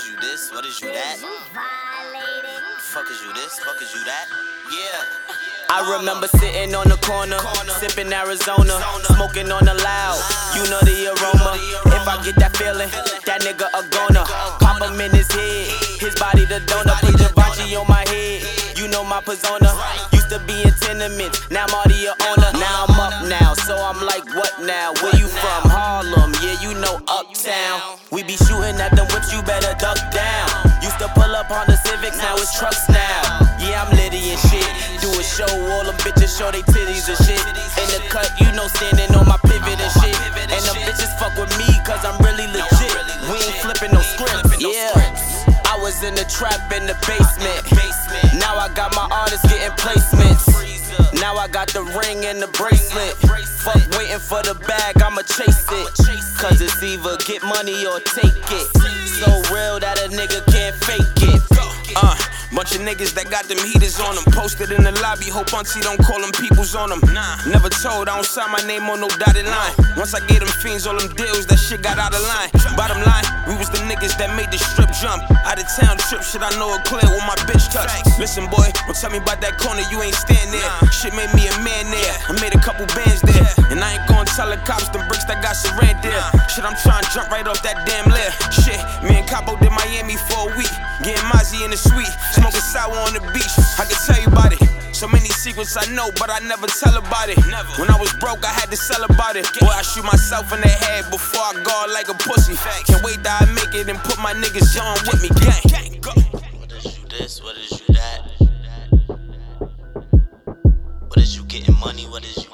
is you this? What is you that? Fuck is you this? Fuck is you that? Yeah. I remember sitting on the corner, sipping Arizona, smoking on the loud. You know the aroma. If I get that feeling, that nigga a goner. Pop him in his head, his body the donor. Put Givenchy on my head, you know my persona. Used to be in tenements, now I'm already a owner. Now I'm up now, so I'm like, what now? Where you from? Harlem, yeah, you know Uptown. We be shooting at them whips, you better duck down. Used to pull up on the Civics, now it's trucks now. Yeah, I'm litty and shit. Do a show, all them bitches show they titties and shit. In the cut, you know, standing on my pivot and shit. And them bitches fuck with me, cause I'm really legit. We ain't flipping no scripts. Yeah, I was in the trap in the basement. Now I got my artists getting placements. Now I got the ring and the bracelet. Fuck waiting for the bag, I'ma chase it. Cause it's either get money or take it. So real that a nigga can't fake it. Bunch of niggas that got them heaters on them. Posted in the lobby, hope auntie don't call them peoples on them. Never told, I don't sign my name on no dotted line. Once I gave them fiends all them deals, that shit got out of line. Bottom line, we was the niggas that made the strip jump. Out of town trip, shit I know it clear with my bitch touch. Listen boy, don't tell me about that corner, you ain't stand there. Shit made me a man there, I made a couple bands there. And I ain't gonna tell the cops them bricks that got surrendered there. Shit, I'm trying to jump right off that damn lair. Shit, me and Capo did Miami for a week. Getting Mozzie in the suite, smoking sour on the beach. I can tell you about it. So many secrets I know, but I never tell about it. When I was broke, I had to sell about it. Boy, I shoot myself in the head before I guard like a pussy. Can't wait till I make it and put my niggas on with me. Gang, go. What is you this? What is you that? What is you getting money? What is you